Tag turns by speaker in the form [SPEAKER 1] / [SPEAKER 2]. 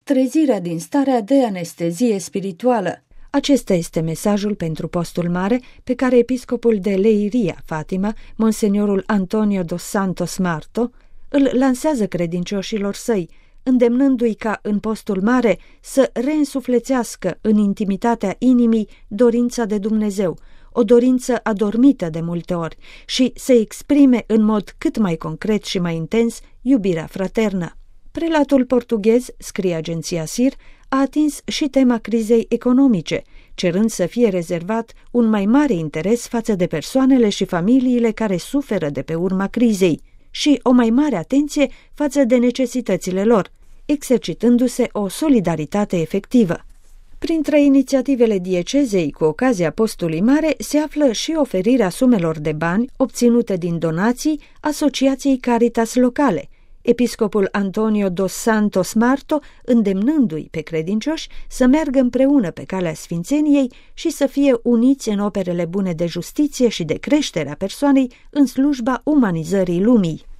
[SPEAKER 1] trezirea din starea de anestezie spirituală. Acesta este mesajul pentru postul mare pe care episcopul de Leiria, Fatima, Monseniorul Antonio dos Santos Marto, îl lansează credincioșilor săi, îndemnându-i ca în postul mare să reînsuflețească în intimitatea inimii dorința de Dumnezeu, o dorință adormită de multe ori, și să exprime în mod cât mai concret și mai intens iubirea fraternă. Prelatul portughez, scrie agenția SIR, a atins și tema crizei economice, cerând să fie rezervat un mai mare interes față de persoanele și familiile care suferă de pe urma crizei și o mai mare atenție față de necesitățile lor, exercitându-se o solidaritate efectivă. Printre inițiativele diecezei cu ocazia postului mare se află și oferirea sumelor de bani obținute din donații asociației Caritas locale, episcopul Antonio dos Santos Marto îndemnându-i pe credincioși să meargă împreună pe calea sfințeniei și să fie uniți în operele bune de justiție și de creștere a persoanei în slujba umanizării lumii.